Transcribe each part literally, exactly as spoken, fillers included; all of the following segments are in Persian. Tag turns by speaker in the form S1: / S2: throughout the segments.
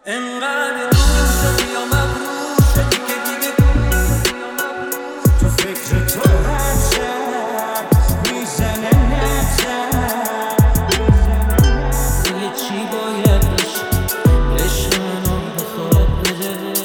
S1: انقدر دور شدی یا مغرور شدی که دیگه تو فکر تو هر شب میزنه نبزم یه چی باید بشه عشق منو بخواد بده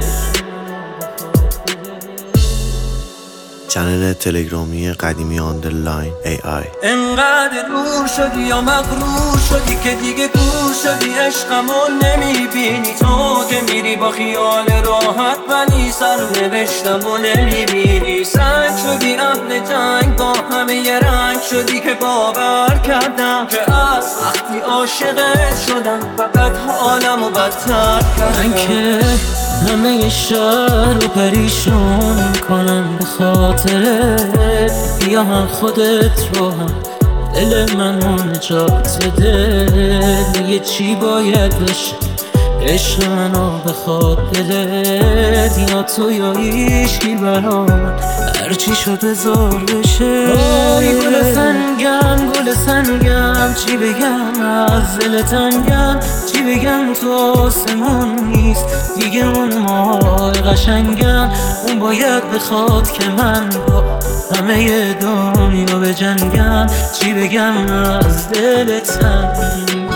S2: چنل تلگرامی قدیمی آندرلاین ای آی.
S1: انقدر دور شدی یا مغرور شدی که دیگه دور شدی عشقمو نمیبینی تو که میری با خیال راحت ولی سر نوشتم و نمیبینی سنگ شدی اهل جنگ با همه یه رنگ شدی که باور کردم که از وقتی عاشقت شدم فقط حالمو بدتر کردم من که همه شهر رو پریشون کنم به خاطرت بیا هم خودت رو هم دل منو نجات بده یه چی باید بشه عشق منو بخواد دلت یا تو یا هیچکی برام هرچی شده زار بشه آی گل سنگم گل سنگم چی بگم از دل تنگم چی بگم تو آسمون نیست دیگه اون ماه قشنگم اون باید بخواد که من با همه دنیا بجنگم چی بگم از دل تنگم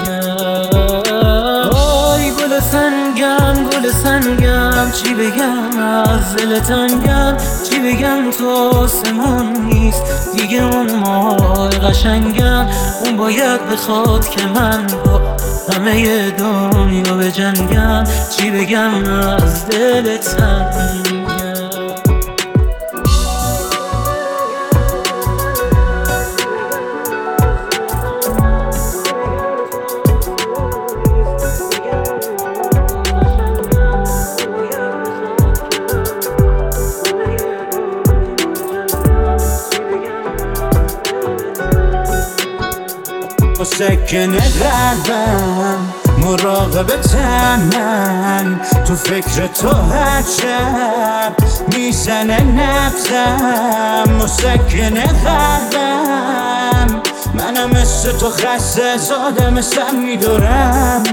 S1: آی گل سنگم گل سنگم چی بگم از دل تنگم چی بگم تو آسمون نیست دیگه اون ماه قشنگم اون باید بخواد که من با همه دنیا بجنگم چی بگم از دل تنگم سکن قلبم مراقبتم تو فکر تو هر شب میزنه نبزم مسکن قلبم منم مثل تو خسته زاده مثل میدارم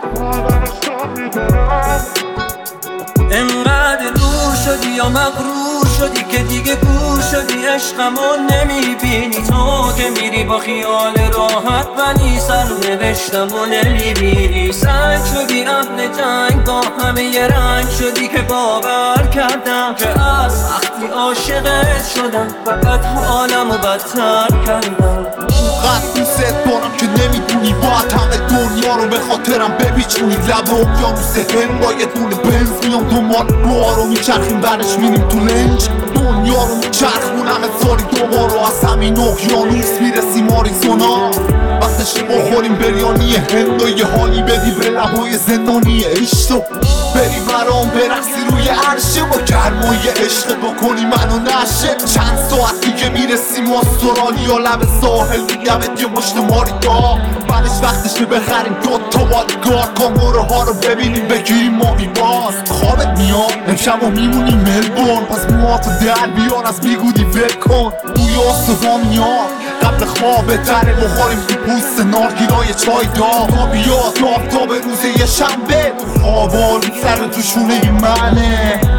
S1: انقدر دور شدی یا مغرور شدی که دیگه گور شدی عشقمو نمیبینی تو که میری با خیال راحت ولی سر نوشتم و نمیبینی سنگ شدی اهل جنگ با همه یه رنگ شدی که باور کردم که از وقتی عاشقت شدم فقط حالمو بدتر کردم
S3: قد دوست دارم که نمیدونی باید همه دنیا رو به خاطرم بپیچونی لب اقیانوس هند با یه دونه بنز میام دنبال بارو میچرخیم برش میریم تو لنج دنیا رو میچرخونم ساری دوبارو از همین اقیانوس میرسیم آریزونا وقتش بخوریم بریانی هند و یه حالی بدی به لبای زندانی عشق بری برام برقصی روی عرشه با گرمای عشق بکنی منو نشه چند ساعت دیگه میرسیم استرالیا لب ساحل میگمت یه مشت ماریدا بعدش وقتشه بخریم دوتا بادگار کانگوره ها رو ببینیم بگیریم ماهی باز خوابت میاد امشب و میمونیم ملبورن پس موهاتو در بیار از بیگودی ول کن بوی آسوا میاد قبل خواب تره بخوریم تو پوست نارگیرای چای داغ تا بیاد آفتاب روز یه شنبه خوابا رو سر تو شونه منه